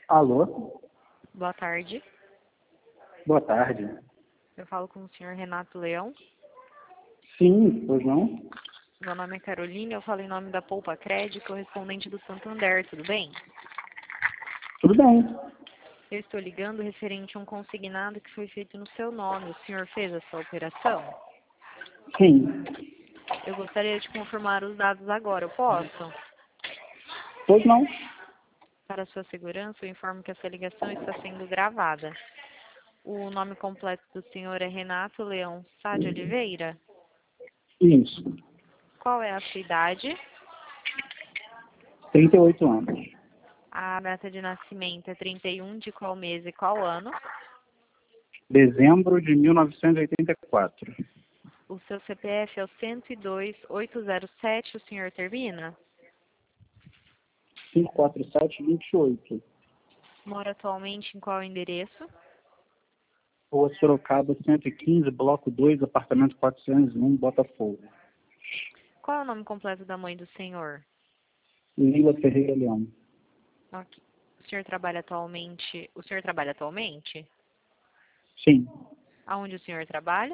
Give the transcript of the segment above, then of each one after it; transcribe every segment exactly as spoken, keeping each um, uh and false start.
Alô? Boa tarde. Boa tarde. Eu falo com o senhor Renato Leão. Sim, pois não? Meu nome é Carolina, eu falo em nome da Poupa Crédito, correspondente do Santander, tudo bem? Tudo bem. Eu estou ligando referente a um consignado que foi feito no seu nome. O senhor fez essa operação? Sim. Eu gostaria de confirmar os dados agora, eu posso? Pois não? Para sua segurança, eu informo que essa ligação está sendo gravada. O nome completo do senhor é Renato Leão Sá de Oliveira? Isso. Qual é a sua idade? trinta e oito anos. A data de nascimento é trinta e um de qual mês e qual ano? Dezembro de mil novecentos e oitenta e quatro. O seu C P F é o cento e dois, oitocentos e sete, o senhor termina? quinhentos e quarenta e sete, vinte e oito. Mora atualmente em qual endereço? Rua Sorocaba, cento e quinze, Bloco dois, apartamento quatrocentos e um, Botafogo. Qual é o nome completo da mãe do senhor? Lila Ferreira Leão. Ok. O senhor trabalha atualmente... O senhor trabalha atualmente? Sim. Aonde o senhor trabalha?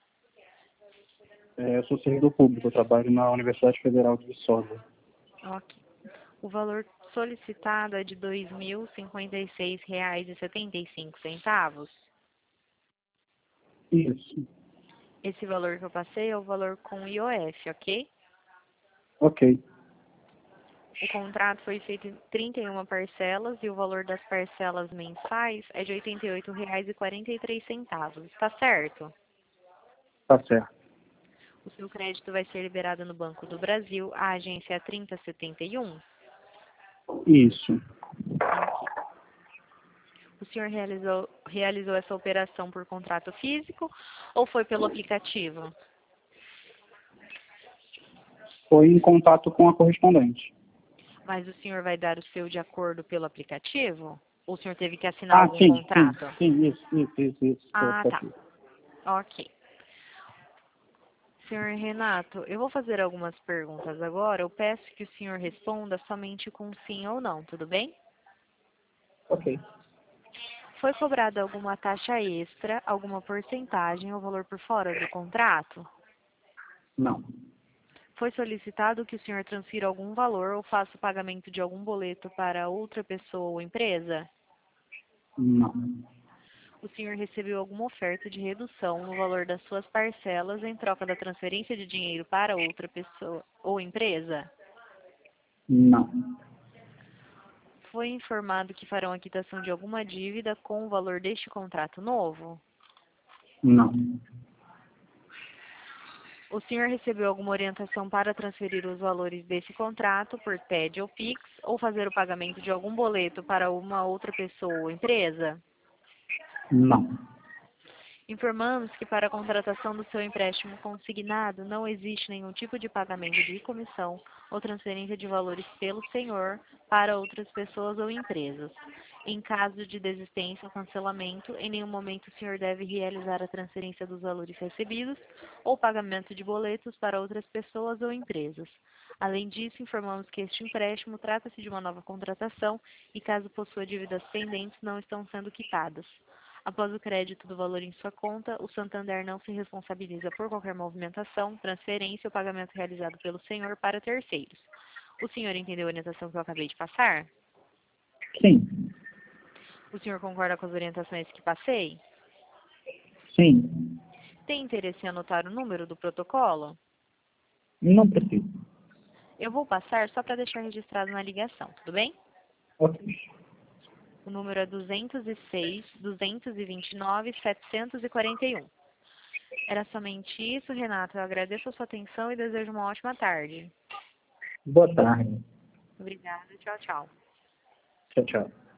É, eu sou servidor público, eu trabalho na Universidade Federal de Viçosa. Ok. O valor solicitado é de dois mil e cinquenta e seis reais e setenta e cinco centavos. Isso. Esse valor que eu passei é o valor com I O F, ok? Ok. O contrato foi feito em trinta e uma parcelas e o valor das parcelas mensais é de oitenta e oito reais e quarenta e três centavos. Está certo? Tá certo. O seu crédito vai ser liberado no Banco do Brasil, a agência é trinta setenta e um. Isso. Ok. O senhor realizou, realizou essa operação por contrato físico ou foi pelo aplicativo? Foi em contato com a correspondente. Mas o senhor vai dar o seu de acordo pelo aplicativo? Ou o senhor teve que assinar Ah, algum sim, sim, contrato? sim, isso, isso, isso, isso. Ah, Tá tá. aqui. Ok. Senhor Renato, eu vou fazer algumas perguntas agora. Eu peço que o senhor responda somente com sim ou não, tudo bem? Ok. Foi cobrada alguma taxa extra, alguma porcentagem ou valor por fora do contrato? Não. Foi solicitado que o senhor transfira algum valor ou faça o pagamento de algum boleto para outra pessoa ou empresa? Não. O senhor recebeu alguma oferta de redução no valor das suas parcelas em troca da transferência de dinheiro para outra pessoa ou empresa? Não. Foi informado que farão a quitação de alguma dívida com o valor deste contrato novo? Não. O senhor recebeu alguma orientação para transferir os valores desse contrato por T E D ou Pix ou fazer o pagamento de algum boleto para uma outra pessoa ou empresa? Não. Informamos que para a contratação do seu empréstimo consignado não existe nenhum tipo de pagamento de comissão ou transferência de valores pelo senhor para outras pessoas ou empresas. Em caso de desistência ou cancelamento, em nenhum momento o senhor deve realizar a transferência dos valores recebidos ou pagamento de boletos para outras pessoas ou empresas. Além disso, informamos que este empréstimo trata-se de uma nova contratação e, caso possua dívidas pendentes, não estão sendo quitadas. Após o crédito do valor em sua conta, o Santander não se responsabiliza por qualquer movimentação, transferência ou pagamento realizado pelo senhor para terceiros. O senhor entendeu a orientação que eu acabei de passar? Sim. O senhor concorda com as orientações que passei? Sim. Tem interesse em anotar o número do protocolo? Não preciso. Eu vou passar só para deixar registrado na ligação, tudo bem? Ok. O número é duzentos e seis, duzentos e vinte e nove, setecentos e quarenta e um. Era somente isso, Renato. Eu agradeço a sua atenção e desejo uma ótima tarde. Boa tarde. Obrigada. Tchau, tchau. Tchau, tchau.